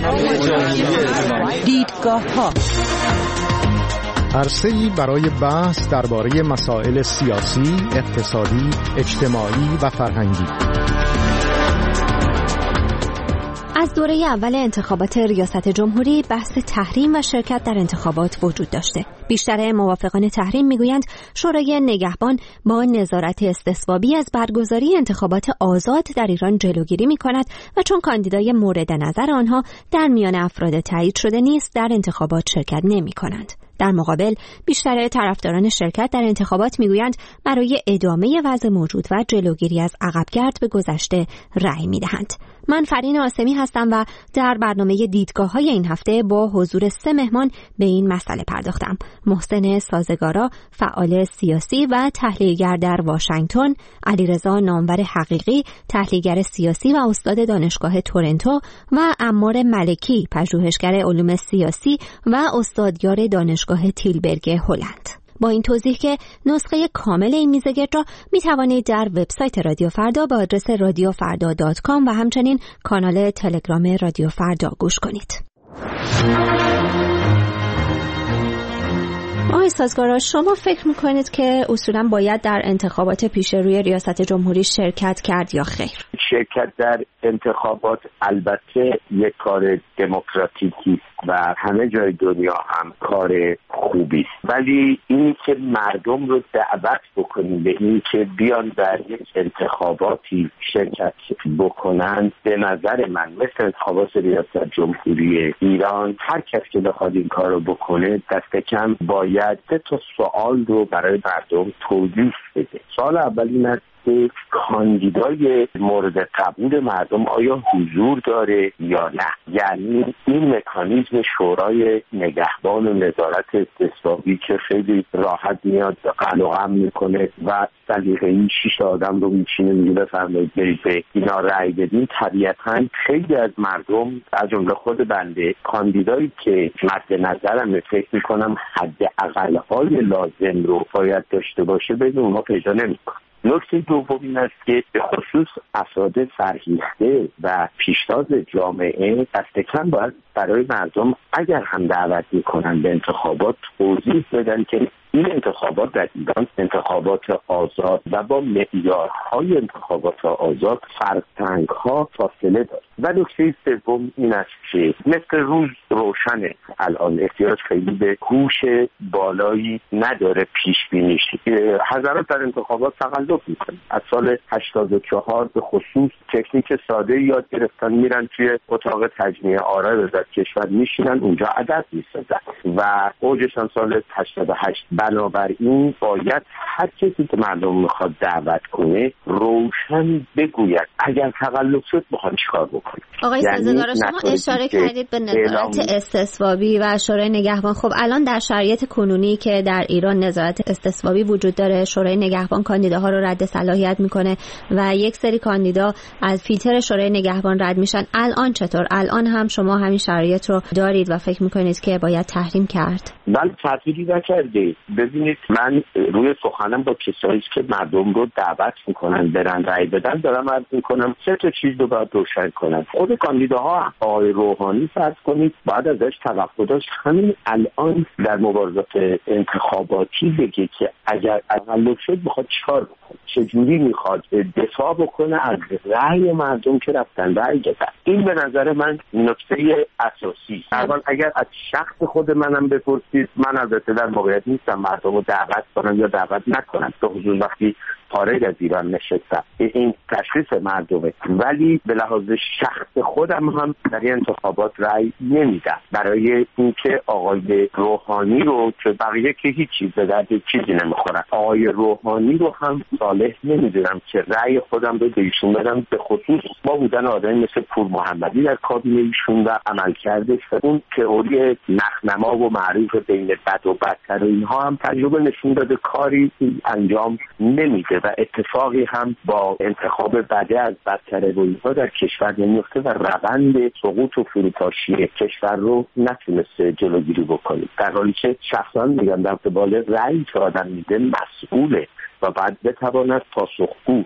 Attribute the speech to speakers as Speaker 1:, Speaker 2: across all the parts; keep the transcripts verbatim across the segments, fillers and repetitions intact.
Speaker 1: دیدگاه ها،
Speaker 2: عرصه‌ای برای بحث درباره مسائل سیاسی، اقتصادی، اجتماعی و فرهنگی.
Speaker 3: از دوره اول انتخابات ریاست جمهوری بحث تحریم و شرکت در انتخابات وجود داشته. بیشتر موافقان تحریم میگویند شورای نگهبان با نظارت استثبابی از برگزاری انتخابات آزاد در ایران جلوگیری میکند و چون کاندیدای مورد نظر آنها در میان افراد تایید شده نیست در انتخابات شرکت نمی‌کنند. در مقابل بیشتر طرفداران شرکت در انتخابات میگویند برای ادامه وضع موجود و جلوگیری از عقبگرد به گذشته رأی میدهند. من فرین آسمی هستم و در برنامه دیدگاه‌های این هفته با حضور سه مهمان به این مسئله پرداختم. محسن سازگارا، فعال سیاسی و تحلیلگر در واشنگتن، علیرضا نامور حقیقی، تحلیلگر سیاسی و استاد دانشگاه تورنتو و عمار ملکی، پژوهشگر علوم سیاسی و استادیار دانشگاه تیلبرگ هلند. با این توضیح که نسخه کامل این میزگرد را می توانید در وبسایت رادیو فردا با آدرس رادیو فردا دات کام و همچنین کانال تلگرام رادیو فردا گوش کنید. آقای سازگارا، شما فکر میکنید که اصولا باید در انتخابات پیش روی ریاست جمهوری شرکت کرد یا خیر؟
Speaker 4: شرکت در انتخابات البته یک کار دموکراتیکی و همه جای دنیا هم کار خوبی است، ولی اینی که مردم رو دعوت بکنیم به این که بیان در یک انتخاباتی شرکت بکنن، به نظر من مثل انتخابات ریاست جمهوری ایران هر کس که بخواد این کار رو بکنه دست کم باید سه تا سوال رو برای مردم توضیح بده. سوال اول این است که کاندیدای مورد قبول مردم آیا حضور داره یا نه؟ یعنی این مکانیزم شورای نگهبان و نظارت استثبابی که خیلی راحت میاد قلع و قم میکنه و سلیقه‌ای شش آدم رو میچینه میگه بفرمایید برید به اینا رأی بدین، طبیعتاً خیلی از مردم از جمله خود بنده کاندیدایی که مد نظرم فکر میکنم حداقل‌های لازم رو باید داشته باشه بین اونها پیدا نمیکنه. نکته دوم این است که به خصوص افراد فرهیخته و پیشتاز جامعه دست کم باید برای مردم اگر هم دعوت میکنن به انتخابات توضیح بدن که این انتخابات در ایران انتخابات آزاد و با معیارهای انتخابات آزاد فرهنگ‌ها فاصله دارد. و نکته سوم این است که مثل روز روشنه الان احتیاج خیلی به هوش بالایی نداره پیش بینیش. حضرات در انتخابات تقلب میکنن. از سال هشتاد و چهار به خصوص تکنیک ساده یاد گرفتن، میرن توی اتاق تجمیع آرای وزارت کشور میشینن اونجا عدد میسازن و اوجش سال هشتاد و هشت. بنابراین باید هر کسی که مردم میخواد دعوت کنه روشن بگوید اگر تقلب شد میخواد چیکار بکنه.
Speaker 3: آقای سازگارا، شما اشاره کردید به نظارت استثبابی و شورای نگهبان. خب الان در شرایط کنونی که در ایران نظارت استثبابی وجود داره، شورای نگهبان کاندیداها رو رد صلاحیت میکنه و یک سری کاندیدا از فیلتر شورای نگهبان رد میشن. الان چطور؟ الان هم شما همین شرایط رو دارید و فکر میکنید که باید تحریم کرد؟
Speaker 4: بله، تحریمی نکرده. ببینید، من روی سخنم با کسایی که مردم رو دعوت میکنن برن رأی بدن دارم عرض میکنم سه تا چیز رو باید روشن کنن. خود کاندیداها آقای روحانی فرض کنید باید ازش توقع داشت همین الان در مبارزات انتخاباتی بگه که اگر تقلب شد میخواد چیکار بکنه، چجوری میخواد دفاع بکنه از رأی مردم که رفتن رأی دادن. این به نظر من نکته اساسی. الان اگر از شخص خود منم بپرسید، من البته در موقعیت نیستم مردم رو دعوت کنم یا دعوت نکنم، به خصوص وقتی خارج از ایران نشستم، این تشخیص مردمه، ولی به لحاظ شخص خودم هم در این انتخابات رأی نمیدم برای اینکه آقای روحانی رو که بقیه که هیچ چیز به درد چیزی نمیخورن، آقای روحانی رو هم صالح نمیدونم که رأی خودم رو به ایشون بدم، به خصوص با بودن آدمی مثل پور محمدی در کابینه ایشون و عملکردش اون تئوری نخنما و معروف بین بد و بدتر و اینها هم تجربه نشون داده کاری انجام نمیده و اتفاقی هم با انتخاب بده از بدتر و اینها در کشور نمیفته و روند سقوط و فروپاشی کشور رو نتونسته جلوگیری بکنه، در حالی که شخصا میگم در قبال رأی که آدم میده مسئوله و بعد بتواند پاسخگو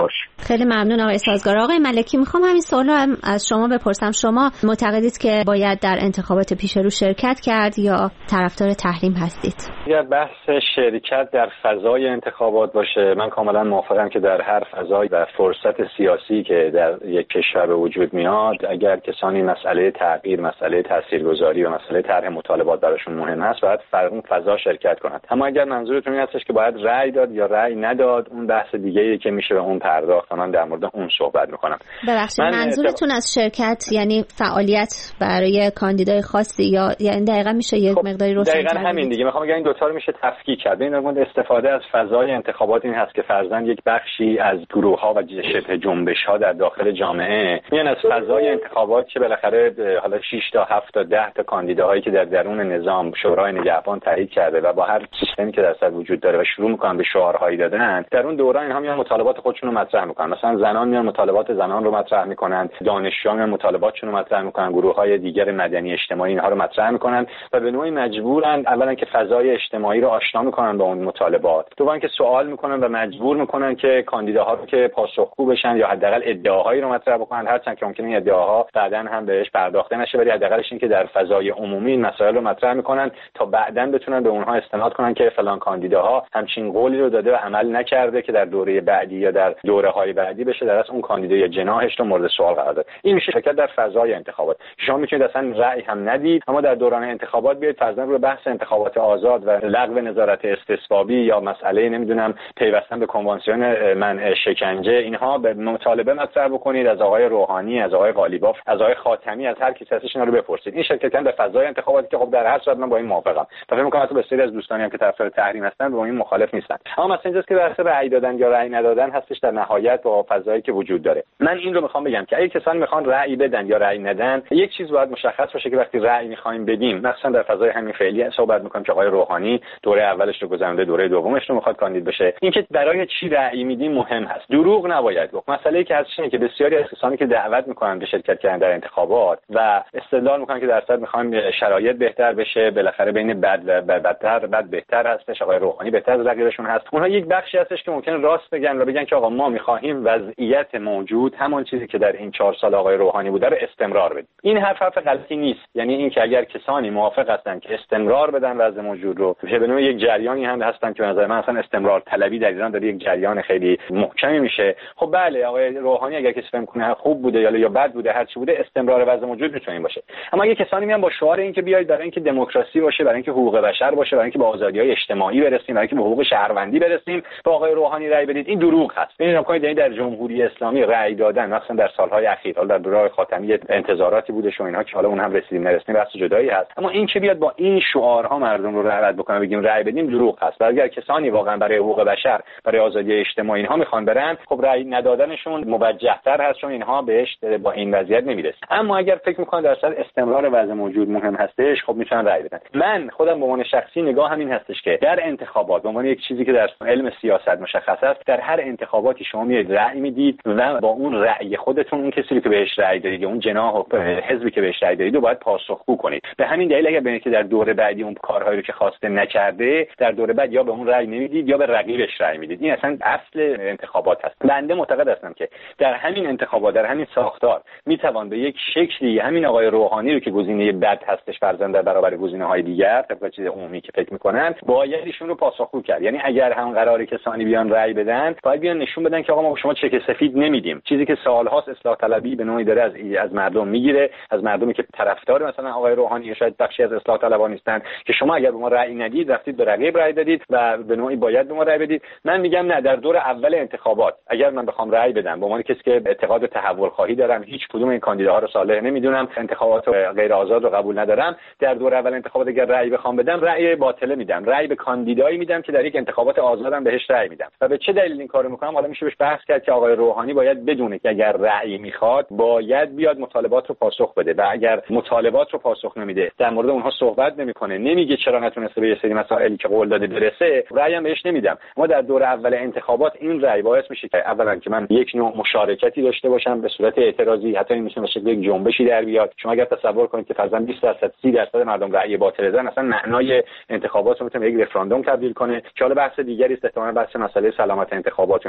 Speaker 4: باشه.
Speaker 3: خیلی ممنون آقای سازگار. آقای ملکی، میخوام همین سوالو هم از شما بپرسم. شما معتقدید که باید در انتخابات پیش رو شرکت کرد یا طرفدار تحریم هستید؟
Speaker 5: اگر بحث شرکت در فضای انتخابات باشه، من کاملا موافقم که در هر فضای و فرصت سیاسی که در یک کشور به وجود میاد، اگر کسانی مسئله تغییر، مسئله تاثیرگذاری و مسئله طرح مطالبات براشون مهم هست، باید در اون فضا شرکت کنند. اما اگر منظورتون این هستش که باید رأی داد یا رأی نداد، اون بحث دیگه‌ایه که میشه به اون پرداخت. من در مورد اون صحبت میکنم.
Speaker 3: ببخشید، منظورتون اتفاق... از شرکت یعنی فعالیت برای کاندیدای خاصی یا یعنی دقیقاً میشه یک خب مقداری روشن
Speaker 5: دقیقاً همین دیگه. میخوام بگم این دو تا رو میشه تفکیک کرد. این نوع استفاده از فضای انتخابات این هست که فرضاً یک بخشی از گروه‌ها و شبه جنبش‌ها در داخل جامعه میان از فضای انتخابات که بالاخره حالا شش تا هفت تا ده تا کاندیداهایی که در درون نظام شورای نگهبان تایید کرده و با هر سیستمی که در سر وجود داره و شروع میکنن به شعارهایی دادن، در اون دوران اینها میان مطالبات خودشون رو مطرح میکنن. مثلا زنان میان مطالبات زنان رو مطرح میکنن، دانشجویان میان مطالباتشون رو مطرح میکنن، گروه‌های دیگر مدنی اجتماعی اینها رو مطرح میکنن و به نوعی مجبورن اولا که فضای اجتماعی رو آشنا میکنن با اون مطالبات، دوم که سوال میکنن و مجبور میکنن که کاندیداها رو که پاسخگو بشن یا حداقل ادعاهایی رو مطرح بکنن، هرچند که ممکنه ادعاها بعداً هم بهش پرداخته نشه، ولی حداقلش این که در فضای عمومی این مسائل رو مطرح میکنن تا بعداً بتونن به اونها استناد کنن که فلان کاندیداها همچین قولی رو داده و عمل نکرده که در دوره بعدی یا در دوره‌های بعدی بشه در اصل اون کاندیدا یا جناحش رو مورد سوال قرار داد. این میشه شرکت در فضای انتخابات. شما میتونید اصلا رأی هم ندید، اما در دوران انتخابات بیاید فرضاً رو بحث انتخابات آزاد و لغو نظارت استصوابی یا مسئله نمیدونم پیوستن به کنوانسیون منع شکنجه اینها به مطالبه مطرح بکنید، از آقای روحانی، از آقای قالیباف، از آقای خاتمی، از هر کسی هستش اینا رو بپرسید. این شرکت در فضای انتخاباتی که خب در هر صورت من با این موافقم. فکر می‌کنم حتی بسیاری از دوستانی هم که طرفدار تحریم هستن با این مخالف نیستن. اما مثلا اینجاست که بحث رأی دادن یا رأی ندادن هستش در نهایت با فضایی که وجود داره. من این رو می‌خوام بگم که اگه کسانی می‌خوان رأی بدن یا رأی ندن، یک چیز باید مشخص باشه که وقتی رأی می‌خوایم بدیم، مثلا در فضای همین فعلی صحبت می‌کنیم که آقای روحانی دوره اولش رو گذرونده، دوره دومش رو می‌خواد کاندید بشه، اینکه برای چی رأی میدیم مهم هست. دروغ نباید گفت. مسئله‌ای که هستش اینه که بسیاری از کسانی که دعوت می‌کنن به شرکت کردن در انتخابات و استدلال می‌کنن که درصد می‌خوایم شرایط بهتر بشه، بالاخره بین بد و بدتر بد بهتر هستش، آقای روحانی بهتر از رقیبشون هست. اونها یک بخشی هستش که ممکنه راست بگن و بگن که آقا ما می‌خواهیم وضعیت موجود، همون چیزی که در این چهار سال آقای روحانی بوده رو استمرار بدیم. این حرف حرف غلطی نیست. یعنی این که اگر کسانی موافق هستن که استمرار بدن وضع موجود رو، به نوعی یک جریانی هم هستن که به نظر من اصلا استمرار طلبی در ایران داره یک جریان خیلی محکمی میشه. خب بله، آقای روحانی اگر کسی فکر کنه خوب بوده یا بد بوده، هر چی بوده، استمرار وضع موجود میتونه باشه. اما اگه کسانی میان با شعار این که بیاید برای اینکه دموکراسی باشه، برای اینکه حقوق بشر باشه، برای اینکه به آزادی‌های اجتماعی برسیم، برای اینکه به حقوق شهروندی برسیم، با آقای روحانی رأی بدید، این دروغ هست. ببینید نکنید در جمهوری اسلامی رأی دادن مثلا در سالهای اخیر، حالا در دوره خاتمی انتظاراتی بوده و اینها که حالا اون هم رسیدیم نرسیدیم بحث جدایی هست، اما این که بیاد با این شعارها مردم رو رعایت بکنه بگیم رأی بدیم، دروغ هست. و اگر کسانی واقعا برای حقوق بشر، برای آزادی اجتماعی اینها میخوان برن، خب رأی ندادنشون موجه‌تر هست، چون اینها بهش با این وضعیت نمیرسن. اما اگر فکر میکنن در اصل استمرار وضع موجود مهم هستش، خب میتونن رأی بدن. من خودم به عنوان شخصی نگاه همین هستش که در انتخابات به عنوان یک چیزی که در علم سیاست مشخص است، در هر انتخاباتی شما میید رأی میدید و با اون رأی خودتون اون کسی که بهش رأی دادید، اون جناح و حزبی که بهش رأی دادید رو باید پاسخگو کنید. به همین دلیل اگر ببینید که در دوره بعدی اون کارهایی رو که خواسته نکرده، در دوره بعد یا به اون رأی نمیدید یا به رقیبش رأی میدید. این اصلا اصل انتخابات هست. بنده معتقد هستم که در همین انتخابات، در همین ساختار میتوان به یک شکلی همین آقای روحانی رو که گزینه بد هستش فرضاً در برابر گزینه‌های دیگر، طبق چیز عمومی که فکر می‌کنن، باید ایشون رو پاسخگو کرد. یعنی اگر هم قراره کسانی بیان رأی بدن، باید بیان نشون بدن که آقا ما شما چک سفید نمیدیم. چیزی که سال‌هاست اصلاح طلبی به نوعی داره از از مردم میگیره، از مردمی که طرفدار مثلا آقای روحانی شاید بخشی از اصلاح طلبان نیستن، که شما اگر به ما رأی ندید، رفتید به رقیب رأی دادید و به نوعی باید به ما رأی بدید. من میگم نه، در دور اول انتخابات اگر من بخوام رأی بدم، به عنوان کسی که اعتقاد تحول خواهی دارم، هیچ کدوم این کاندیداها رو صالح نمیدونم، انتخابات غیر آزاد رو قبول ندارم، در دور اول انتخابات اگر رأی بخوام بدم، رأی باطله میدم، رأی به کاندیدایی میدم که در یک انتخابات آزادم بهش رأی میدم. و به چه دلیل این کارو میکنم؟ حالا میشه بهش بحث کرد که آقای روحانی باید بدونه که اگر رأی میخواد، باید بیاد مطالبات رو پاسخ بده و اگر مطالبات رو پاسخ نمیده، در مورد اونها صحبت نمیکنه، نمیگه چرا نتونسته به یه سری مسائلی که قول داده برسه، رأی هم بهش نمیدم. ما در دور اول انتخابات این رأی باعث میشه که اولا که من یک نوع مشارکتی داشته باشم به صورت اعتراضی، حتی این میشه به شکل یک جنبشی در بیاد. شما اگر تصور کنید که فرضاً بیست درصد سی درصد مردم رأی باطل دادن، اصلا معنای انتخابات رو میتونه یک رفراندوم تبدیل کنه، که حالا بحث دیگری است، احتمالاً بحث مسئله سلامت انتخابات و اینها مطرح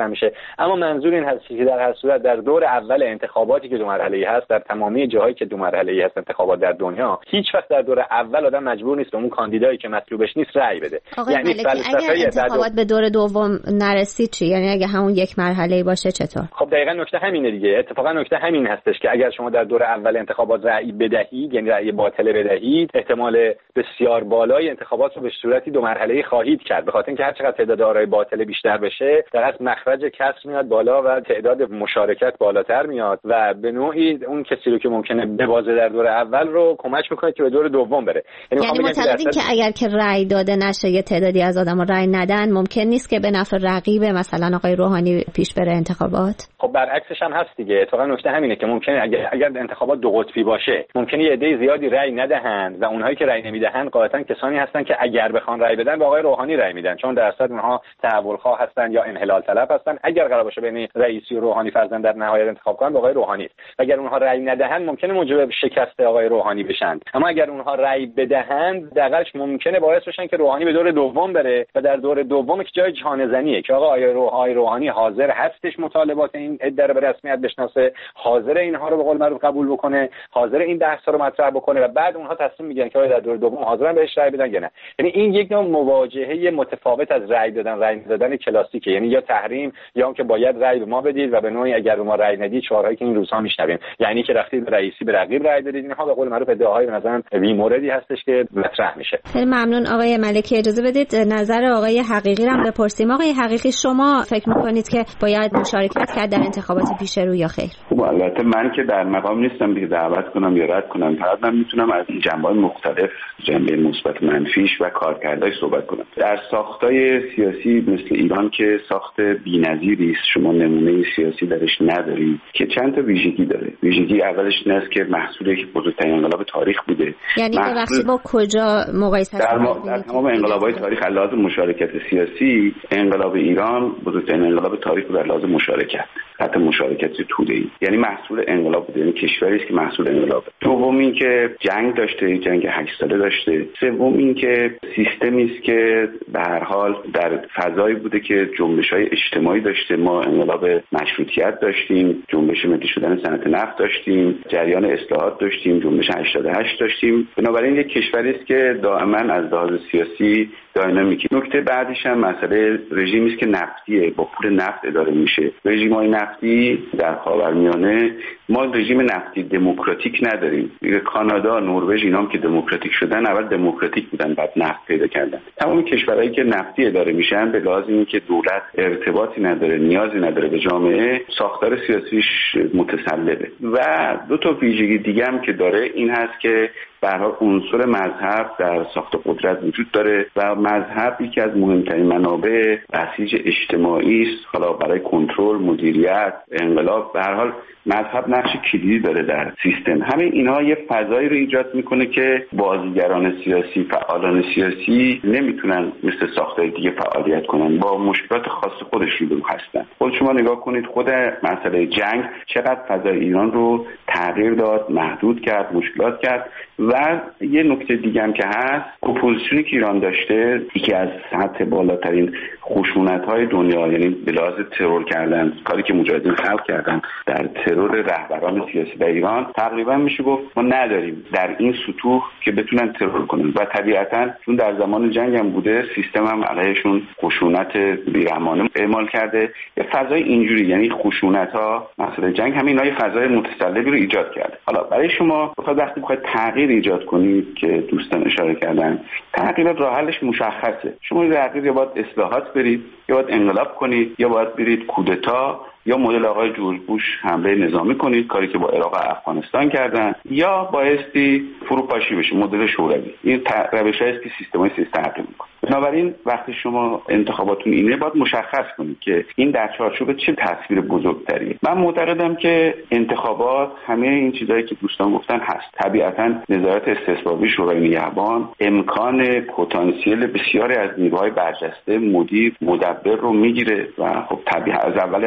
Speaker 5: مطرح میشه. اما منظور این هست که در هر صورت در دور اول انتخاباتی که دو مرحله‌ای هست، در تمامی جاهایی که دو مرحله‌ای هست انتخابات در دنیا، هیچ وقت در دور اول آدم مجبور نیست به اون کاندیدایی که مطلوبش نیست رأی بده.
Speaker 3: یعنی اگر انتخابات به دور دوم نرسید چی؟ یعنی اگه همون یک مرحله‌ای باشه چطور؟
Speaker 5: خب دقیقاً نکته همینه دیگه. اتفاقا نکته همین هستش که اگر شما در دور اول انتخابات رأی بدهید، یعنی رأی باطل بدهید، احتمال بسیار بالای انتخابات رو به صورتی دو مرحله‌ای خواهید کرد، به خاطر اینکه هر چقدر تعداد آرای باطل بیشتر بشه، در اصل مخرج کسر میاد بالا و تعداد مشارکت بالاتر میاد و به نوعی اون کسی رو که ممکنه ببازه در دور اول رو کمک میکنه که به دور دوم بره.
Speaker 3: یعنی, یعنی معتقدین که اگر که رأی داده نشه، یه تعدادی از آدم‌ها رأی ندن، ممکن نیست که به نفع رقیب مثلا آقای روحانی پیش بره انتخابات؟
Speaker 5: خب برعکسش هم هست دیگه. اتفاقا نکته همینه که ممکنه اگر اگر انتخابات دو قطبی باشه، ممکنه یه عده زیادی رأی ندهند و اونهایی که رأی نمیدهند قاطعاً کسانی هستن که اگر بخوان رأی بدن به آقای روحانی رأی میدن، چون درصد اونها تحول‌خواه هستن یا انحلال طلب هستن. اگر قرار باشه بین رئیسی و روحانی فرضاً در نهایت انتخاب کنن، به آقای روحانی. اگر اونها رأی ندهند ممکنه موجب شکست آقای روحانی بشن. اما اگر اونها رأی بدهند، دقیقاً ممکنه باعث بشن که روحانی به دور دوم بره و در دور دوم که جای جانزنیه که آقا آقای روحانی روحانی حاضر هستش مطالبات این عده رو به رسمیت بشناسه، حاضر اینها رو به قول معروف قبول بکنه، حاضر این بحثا رو مطرح بکنه و بعد اونها تصمیم میگیرن که آیا در دور دوم حاضرن بهش رأی بدن یا نه. یعنی این یک نوع مواجهه متفاوت از رأی دادن رأی ندادن کلاسیکه، یعنی یا تحریم یا اون که باید رأی به ما بدید و به نوعی اگر ما رأی ندید شعارهایی که این روزها میشنویم، یعنی که رفتید به رئیسی به رقیب رأی دادید، اینها به قول معروف ادعاهای مثلا بی موردی هستش که مطرح میشه.
Speaker 3: خیلی ممنون آقای ملکی. اجازه بدید نظر آقای حقیقی رو بپرسیم. آقای حقیقی، شما فکر میکنید که باید مشارکت کرد در انتخابات پیش رو یا خیر؟
Speaker 6: خب البته من که در مقام نیستم دیگه دعوت کنم یا رد کنم، فقط من میتونم از جنبه‌های مختلف، جنبه مثبت منفیش و کارکردش صحبت کنم. در ساختای سیاسی مثل ایران که ساخت بی‌نظیری است، شما نمونه سیاسی درش ندارید که چند تا ویژگی داره. ویژگی اولش این است که محصول یک بزرگترین انقلاب تاریخ بوده.
Speaker 3: یعنی ببخشید با کجا مقایسه
Speaker 6: در, ما... در تمام انقلاب‌های تاریخ از لحاظ مشارکت سیاسی، انقلاب ایران بزرگترین انقلاب تاریخ در لحاظ مشارکت، حتی مشارکت توده‌ای، یعنی محصول انقلاب بوده، یعنی کشوری است که محصول انقلابه. دوم این که جنگ داشته، جنگ هشت ساله داشته. سوم این که سیستمی است که به هر حال در فضایی بوده که جنبش‌های اجتماعی داشته. ما انقلاب مشروطیت داشتیم، جنبش ملی شدن صنعت نفت داشتیم، جریان اصلاحات داشتیم، جنبش هشتاد و هشت داشتیم. بنابراین یک کشوری است که دائما از لحاظ سیاسی داینامیکی. نکته بعدیش هم مسئله رژیمی است که نفتیه، با پول نفت اداره میشه. رژیم‌های نفتی در خاورمیانه، ما رژیم نفتی دموکراتیک نداریم. کانادا، نروژ اینا هم که دموکراتیک شدن اول دموکراتیک بودن بعد نفت پیدا کردن. تمام کشورهایی که نفتی اداره میشن به لحاظ اینکه دولت ارتباطی نداره، نیازی نداره به جامعه، ساختار سیاسیش متسلبه. و دو تا ویژگی دیگه هم که داره این هست که به هر حال عنصر مذهب در ساخت قدرت وجود داره و مذهب یکی از مهمترین منابع بسیج اجتماعی است، حالا برای کنترل، مدیریت، انقلاب. به هر حال مذهب نقش کلیدی داره در سیستم. همه اینها یه فضایی رو ایجاد میکنه که بازیگران سیاسی، فعالان سیاسی نمیتونن مثل ساختای دیگه فعالیت کنن، با مشکلات خاص خودش رو هستن. خود شما نگاه کنید خود مسئله جنگ چقدر فضای ایران رو تغییر داد، محدود کرد، مشکلات کرد. و یه نکته دیگه هم که هست، اپوزیسیونی که ایران داشته یکی از سطح بالاترین خشونت‌های دنیا، یعنی به لحاظ ترور کردن، کاری که مجاهدین خلق کردن در ترور رهبران سیاسی در ایران، تقریبا میشه گفت ما نداریم در این سطوح که بتونن ترور کنن. و طبیعتاً چون در زمان جنگ هم بوده، سیستم هم علیهشون خشونت بی‌رحمانه اعمال کرده. یه فضای اینجوری، یعنی خشونت‌ها، مسئله جنگ، همین اینا یه فضای متسلبی رو ایجاد کرده. حالا برای شما بخواد وقتی بخواید تغییر ایجاد کنید که دوستان اشاره کردن، تغییر راه حلش مشخصه. شما تغییر یا باید اصلاحات برید، یا باید انقلاب کنید، یا باید برید کودتا، یا مدل آقای جورج بوش حمله نظامی کنید، کاری که با عراق و افغانستان کردن، یا بایستی فروپاشی بشه، مدل شوروی. این روش‌هایی است که سیستم‌های سیاسی تغییر می‌کنه. بنابراین وقتی شما انتخاباتون اینه، باید مشخص کنید که این در چارچوب چه تصویر بزرگتریه. من معتقدم که انتخابات همه این چیزایی که دوستان گفتن هست. طبیعتاً نظارت استثبابی شورای نگهبان امکان پتانسیل بسیاری از نیروهای برجسته، مدیر، مدبر رو میگیره و خب طبیعتا از اول انقلاب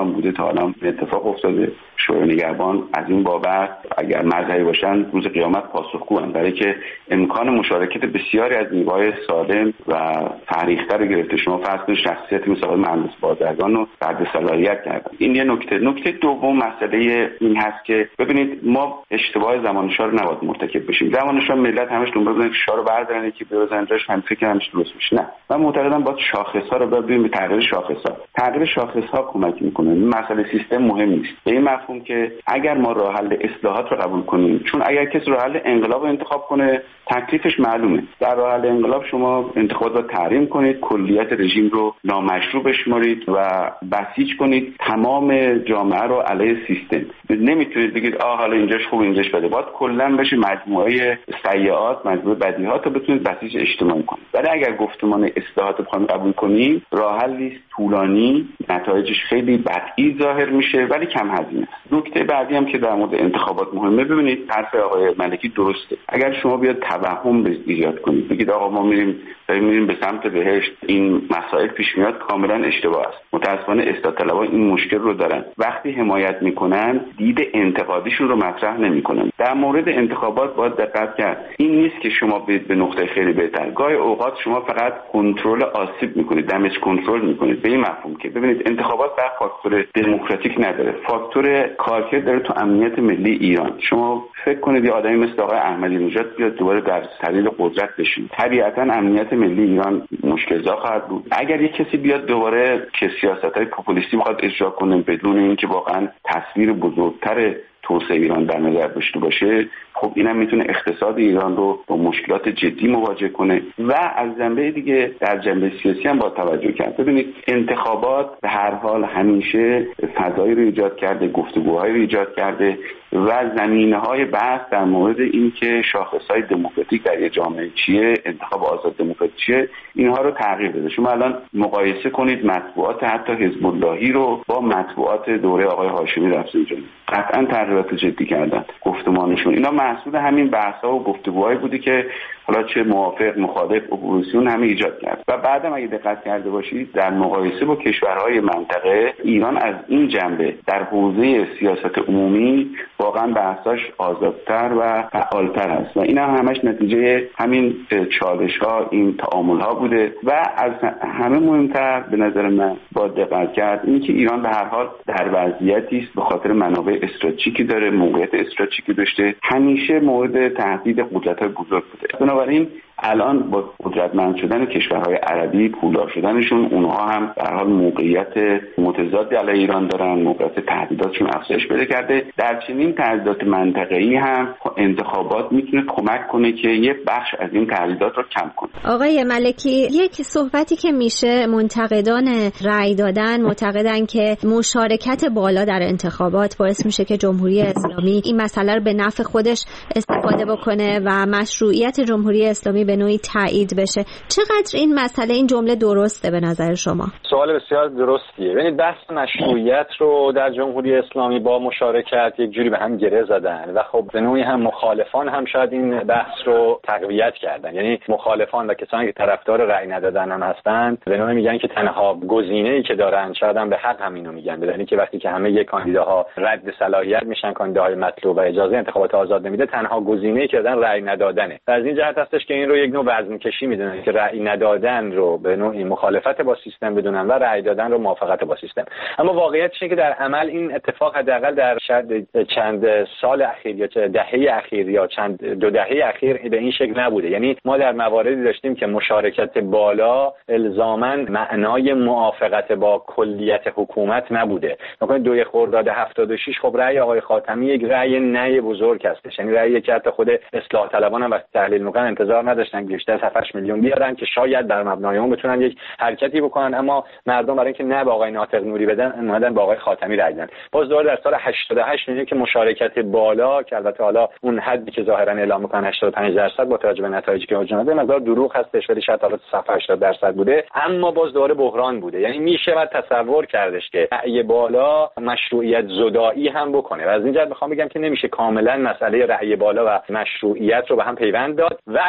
Speaker 6: ایران بوده تا الان اتفاق افتاده. شورای نگهبان از این بابت اگر مذهبی باشن روز قیامت پاسخگوان، برای که امکان مشارکت بسیاری از نیروهای سالم و فرهیخته رو گرفته. شما فرض کنید شخصیتی مثل آقای مهندس بازرگان رو رد صلاحیت کردن. این یه نکته. نکته دوم مسئله این هست که ببینید ما اشتباه زمانشاه رو نباید مرتکب بشیم. زمانشاه ملت همش دنبال بودن که شاه رو بردارن که بزنن جاش، هم فکر همش درست میشه. نه، من معتقدم باید شاخص‌ها رو ببینیم، به تغییر شاخص‌ها. تغییر شاخص‌ها کمک می‌کنه. این مسئله سیستم مهم نیست. به این مفهوم که اگر ما راه حل اصلاحات رو قبول کنیم، چون اگر کسی راه حل انقلاب رو انتخاب کنه تکلیفش معلومه. در راه حل انقلاب شما انتخابات رو تحریم کنید، کلیت رژیم رو نامشروع بشمارید و بسیج کنید تمام جامعه رو علیه سیستم. نمیتونید بگید آه حالا اینجاش خوب اینجاش بده. باید کلا بشه مجموعه سیئات، مجموعه بدیهات رو بتونید بسیج اجتماعی کنید. ولی اگر گفتمان اصلاحات رو بخوایم قبول کنیم، راه حلی طولانی، نتایجش خیلی بدی ظاهر میشه ولی کم هزینه. نکته بعدی هم که در مورد انتخابات مهمه، ببینید حرف آقای ملکی درسته. اگر شما بیاد توهم ایجاد کنید، بگید آقا ما میریم داریم میریم به سمت بهشت، این مسائل پیش میاد، کاملا اشتباه است. متأسفانه اصلاح طلبها این مشکل رو دارن. وقتی حمایت میکنن دید انتقادیشون رو مطرح نمیکنن. در مورد انتخابات باید دقت کرد. این نیست که شما برید به نقطه خیلی بهتر. گاهی اوقات شما فقط کنترل آسیب میکنید، دمیج کنترل میکنید. به این مفهوم که ببینید انتخابات در فاکتور دموکراتیک نداره، فاکتور کارکرد داره تو امنیت ملی ایران. شما فکر کنید یه آدمی مثل آقای احمدی نژاد بیاد دوباره در سریل قدرت بشین، طبیعتا امنیت ملی ایران مشکل‌زا خواهد بود. اگر یک کسی بیاد دوباره که سیاست‌های پوپولیستی می‌خواد اجرا کنه بدون اینکه واقعا تصویر بزرگتر توسعه ایران در نظر داشته باشه، خب اینم میتونه اقتصاد ایران رو با مشکلات جدی مواجه کنه. و از جنبه دیگه در جنبه سیاسی هم با توجه کرد. ببینید انتخابات به هر حال همیشه فضایی رو ایجاد کرده، گفتگوهایی رو ایجاد کرده و زمینه‌های بحث در مورد اینکه شاخص‌های دموکراتیک در یه جامعه چیه، انتخاب آزاد دموکراتیک چیه، اینها رو تغییر داده. شما الان مقایسه کنید مطبوعات حتی حزب اللهی رو با مطبوعات دوره آقای هاشمی رفسنجانی، قطعاً تغییرات جدی کردن گفتمانشون. اینا محصول همین بحث‌ها و گفتگوهایی بودی که حالا چه موافق، مخالف، اپوزیسیون همه ایجاد کرد. و بعدم اگه دقت کرده باشید در مقایسه با کشورهای منطقه، ایران از این جنبه در حوزه سیاست عمومی واقعا بحثاش آزادتر و فعالتر هست و این هم همش نتیجه همین چالش‌ها، این تعامل‌ها بوده. و از همه مهمتر به نظر من با دقت کرد اینی که ایران به هر حال در وضعیتی است به خاطر منابع استراتژیکی داره، موقعیت استراتژیکی داشته، همیشه مورد تهدید قدرت‌های بزرگ بوده. بنابراین الان با قدرتمند شدن کشورهای عربی، پولدار شدنشون، اونها هم در حال موقعیت متضادی علیه ایران دارن، موقعیت تهدیداتشون افزایش پیدا کرده. در چنین تهدیدات منطقه‌ای هم انتخابات میتونه کمک کنه که یه بخش از این تهدیدات رو کم کنه.
Speaker 3: آقای ملکی، یک صحبتی که میشه، منتقدان رأی دادن معتقدن که مشارکت بالا در انتخابات باعث میشه که جمهوری اسلامی این مسئله رو به نفع خودش استفاده بکنه و مشروعیت جمهوری اسلامی به نوعی تایید بشه. چقدر این مسئله، این جمله درسته به نظر شما؟
Speaker 5: سوال بسیار درستیه. ببینید بحث مشروعیت رو در جمهوری اسلامی با مشارکت یک جوری به هم گره زدن و خب به نوعی هم مخالفان هم شاید این بحث رو تقویت کردن. یعنی مخالفان و کسانی که طرفدار رأی ندادن هم هستند به نوعی میگن که تنها گزینه‌ای که دارن، شاید هم به حق همینو میگن، بدونید که وقتی که همه یک کاندیداها رد صلاحیت میشن، کاندیداهای مطلوب و اجازه انتخابات آزاد نمیده، تنها گزینه‌ای که دادن رأی ندادنه. از این جهت هستش که این رو یک نوع وزن‌کشی میدونن که رأی ندادن رو به نوعی مخالفت با سیستم بدونن و رأی دادن رو موافقت با سیستم. اما واقعیتش اینه که در عمل این اتفاق حداقل در شاید چند سال اخیر یا دهه اخیر یا چند دو دهه اخیر به این شکل نبوده. یعنی ما در مواردی داشتیم که مشارکت بالا الزاماً معنای موافقت با کلیت حکومت نبوده. مثلا دوی خرداد هفتاد و شش خب رأی آقای خاتمی یک رأی نه بزرگ هستش، یعنی رأیی که حتی خود اصلاح طلبان هم وقتی تحلیل می‌کنن انتظار نداشتن بیشتر از هفت میلیون بیارن که شاید بر مبنای اون بتونن یک حرکتی بکنن، اما مردم برای اینکه نه به آقای ناطق نوری بدن اومدن با آقای خاتمی رأی دادن. باز دوباره در سال هشتاد و هشت می‌بینیم که مشارکت بالا که البته حالا اون حدی که ظاهرا اعلام می‌کنن هشتاد و پنج درصد با توجه به نتایجی که اوج اومده مقدار دروغ هستش، ولی شاید حالا صفر هشتاد درصد بوده، اما باز دوباره بحران بوده. یعنی میشه بعد تصور کردش که رأی بالا مشروعیت زدایی هم بکنه و از این جهت می‌خوام بگم که نمیشه کاملا مسئله رأی بالا و مشروعیت رو به هم پیوند داد و البته بعد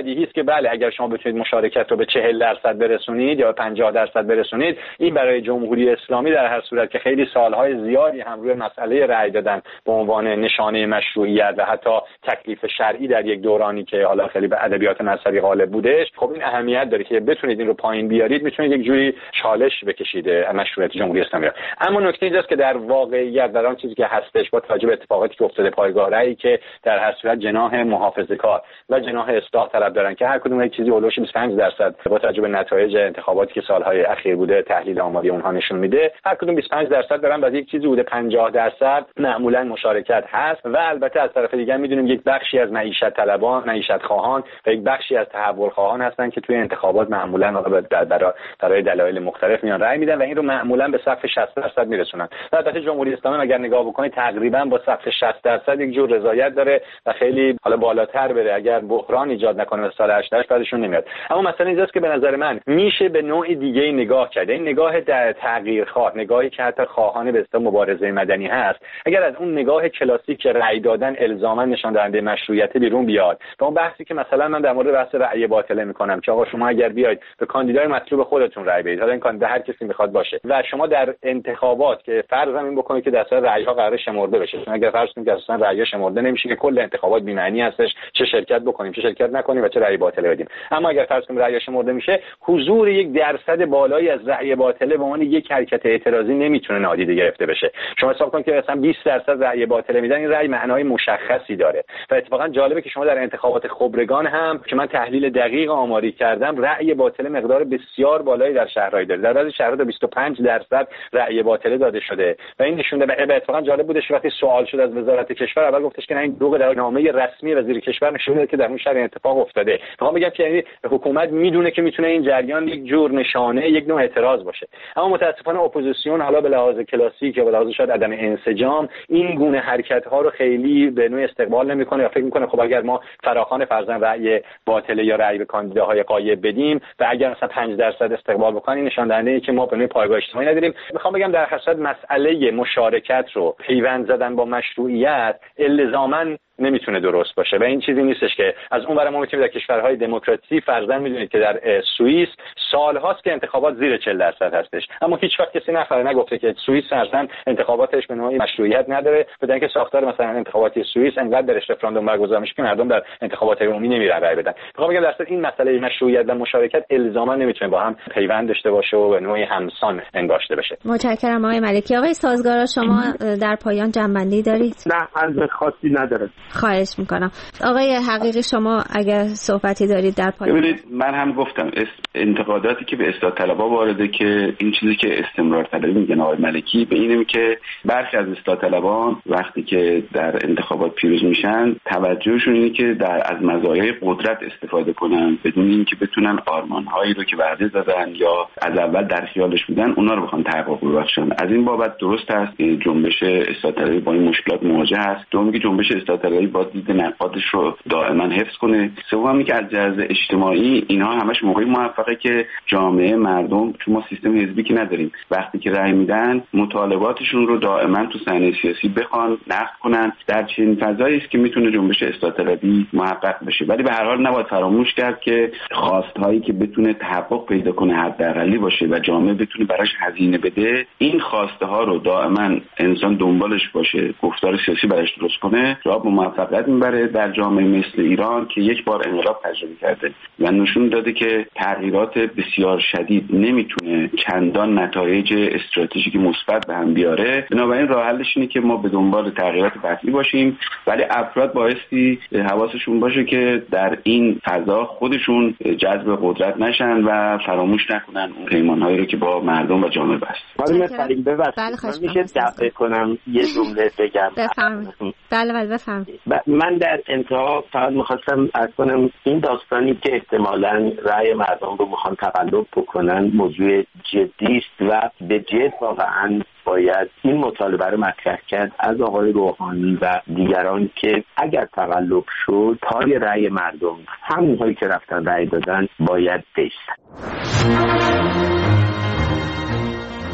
Speaker 5: بدیهی است که بله اگر شما بتونید مشارکت رو به چهل درصد برسونید یا پنجاه درصد برسونید، این برای جمهوری اسلامی در هر صورت که خیلی سالهای زیادی هم روی مسئله رأی دادن به عنوان نشانه مشروعیت و حتی تکلیف شرعی در یک دورانی که حالا خیلی به ادبیات مذهبی غالب بودش، خب این اهمیت داره که بتونید این رو پایین بیارید، میتونید یک جوری چالش بکشید مشروعیت جمهوری اسلامی. اما نکته اینجاست که در واقعیت در آن چیزی که هستش با توجه به اتفاقاتی که افتاده پایگاه رأی که در هر صورت جناح محافظه‌کار و جناح اصلاح طلب دارن که هر کدوم یک چیزی اولش بیست و پنج درصد با توجه به نتایج انتخاباتی که سالهای اخیر بوده تحلیل آماری اونها نشون میده، هر کدوم بیست و پنج درصد دارن و یک چیزی بوده پنجاه درصد معمولا مشارکت هست. و البته از طرف دیگه میدونیم یک بخشی از معیشت طلبان، معیشت خواهان و یک بخشی از تحول خواهان هستن که توی انتخابات معمولا برای برای دلایل مختلف میان رأی میدن و این رو معمولا به سقف شصت درصد میرسونن. البته جمهوری اسلامی اگر نگاه بکنید تقریبا با سقف شصت درصد یک جور رضایت داره و خیلی حالا بالاتر بره اگر بحران ایجاد نکنه به سال هشتاد هشت بعدشون نمیاد. اما مثلا اینجاست که به نظر من میشه به نوع دیگه نگاه کرد، این نگاه در تغییرخواه، نگاهی که حتی خواهان به اصطلاح مبارزه مدنی هست، اگر از اون نگاه کلاسیک رأی دادن الزاما نشان دهنده مشروعیت بیرون بیاد و اون بحثی که مثلا من در مورد بحث رأی باطله میکنم که آقا شما اگر بیاید به کاندیدای مطلوب خودتون رأی بدید، حالا این کاندیدا هر کسی میخواد باشه و شما در انتخابات که فرض این بکنید که دسته رأی‌ها قرار شمرده بشه، چون اگر فرض کنید که اصلا رأی‌ها شمرده نمیشه که کل انتخابات بی معنی هستش، چه شرکت بکنیم چه شرکت نکنیم و چه رأی باطله بدیم. اما اگر فرض کنیم رأی‌ها شمرده میشه، حضور یک درصد بالایی از رأی باطله به عنوان یک حرکت اعتراضی نمیتونه نادیده گرفته بشه. شما حساب کنید که مثلا بیست درصد رأی باطله میدن، این رأی معنای مشخصی داره و اتفاقا جالبه که شما در انتخابات خبرگان هم که من تحلیل دقیق آماری کردم، رأی باطله مقدار بسیار بالایی در شهرهای داره. در بعضی شهرها تا بیست و پنج درصد رأی باطله داده شده و این نشون میده. اتفاقا جالب بودش وقتی سوال شد از وزارت کشور، اول گفتش که نه این دروغ، در نامه رسمی وزیر کشور نشون میده که در اون شهر اتفاق افتاده. میخوام بگم که یعنی حکومت میدونه که میتونه این جریان یک جور نشانه، یک نوع اعتراض باشه. اما متاسفانه اپوزیسیون حالا به لحاظ کلاسیک یا به لحاظ شاید عدم انسجام این گونه حرکت ها رو خیلی به نوع استقبال نمیکنه یا فکر میکنه خب اگر ما فراخوان فرضاً رأی باطله یا رأی به کاندیداهای غایب بدیم و اگر مثلا پنج درصد استقبال بکنیم، نشان دهنده ای که ما به نوع پایگاه اجتماعی نداریم. میخوام بگم در حسرت مسئله مشارکت رو پیوند زدن با مشروعیت الزاماً نمیتونه درست باشه و این چیزی نیستش که از اون ور ما میتونیم در کشورهای دموکراسی فرضاً میدونید که در سوئیس سالهاست که انتخابات زیر چهل درصد هستش، اما هیچ وقت کسی نفره نگفته که سوئیس فرضاً انتخاباتش به نوعی مشروعیت نداره، بدون اینکه ساختار مثلا انتخاباتی سوئیس انقدر درش رفراندوم برگزار میشه که مردم در انتخابات عمومی نمیرن رأی بدن. میخوام بگم درصد این مسئله مشروعیت و مشارکت الزاما نمیتونه با هم پیوند داشته باشه و به نوعی همسان انگاشته بشه.
Speaker 3: متشکرم آقای ملکی. آقای سازگارا شما در پایان جنبندی دارید؟
Speaker 4: نه، حرف خاصی نداره.
Speaker 3: خواهش میکنم. آقای حقیقی شما اگر صحبتی دارید در پایان.
Speaker 6: ببینید من هم گفتم انتقاداتی که به اصلاح طلبها وارده که این چیزی که استمرار طلبی میگن آقای ملکی به اینه که برخی از اصلاح طلبان وقتی که در انتخابات پیروز میشن توجهشون اینه که در از مزایای قدرت استفاده کنن بدون اینکه بتونن آرمانهایی رو که وعده زدن یا از اول در خیالش بودن اونا رو بخوان تحقق ببخشن. از این بابت درست است جنبش اصلاح طلبی با این مشکلات مواجه است. دوم که جنبش اصلاح طلبی با دید نقادش رو دائما حفظ کنه. سوم که از جهت اجتماعی اینها همش موقعی موفقه که جامعه مردم، چون ما سیستم حزبی که نداریم، وقتی که رأی میدن مطالباتشون رو دائما تو صحنه سیاسی بخوان نقد کنن. در چنین فضایی است که میتونه جنبش اصلاح طلبی محقق بشه. ولی به هر حال نباید فراموش کرد که خواستهایی که بتونه تحقق پیدا کنه حداقلی باشه و جامعه بتونه براش هزینه بده، این خواسته ها رو دائما انسان دنبالش باشه، گفتار سیاسی براش درست کنه، راه به موفقیت میبره. در جامعه مثل ایران که یک بار انقلاب تجربه کرده و نشون داده که تغییرات بسیار شدید نمیتونه چندان نتایج استراتژیک مثبت به هم بیاره، بنابراین راه حلش اینه که ما به دنبال تغییرات قطعی باشیم، ولی افراد بایستی حواسشون باشه که در این فضا خودشون جذب قدرت نشن و فراموش نکنن اون پیمانهایی رو که با مردم و جامعه بست.
Speaker 4: خانم فریم ببخشید میشه دفع کنم یه جمله بگم؟
Speaker 3: بفرمایید. بله بله بفرمایید.
Speaker 4: من در انتها فقط می‌خواستم عرض کنم این داستانی که احتمالاً رأی مردم رو میخوان تقلب بکنن موضوع جدی است و به جد واقعاً باید این مطالبه رو مطرح کرد از آقای روحانی و دیگران که اگر تقلب شد پای رأی مردم همونهایی که رفتن رأی دادن باید بیستن.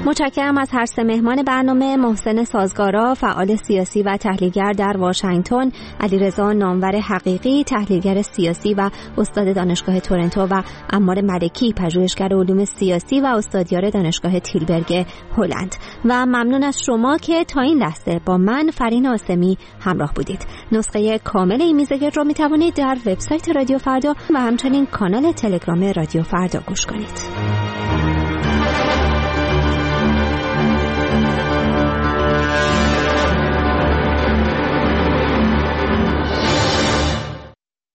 Speaker 3: متشکرم از هر سه مهمان برنامه: محسن سازگارا، فعال سیاسی و تحلیلگر در واشنگتن، علیرضا نامور حقیقی، تحلیلگر سیاسی و استاد دانشگاه تورنتو، و عمار ملکی، پژوهشگر علوم سیاسی و استادیار دانشگاه تیلبرگ هلند. و ممنون از شما که تا این لحظه با من فرین آسمی همراه بودید. نسخه کامل این میزگرد را میتوانید در وبسایت رادیو فردا و همچنین کانال تلگرام رادیو فردا گوش کنید.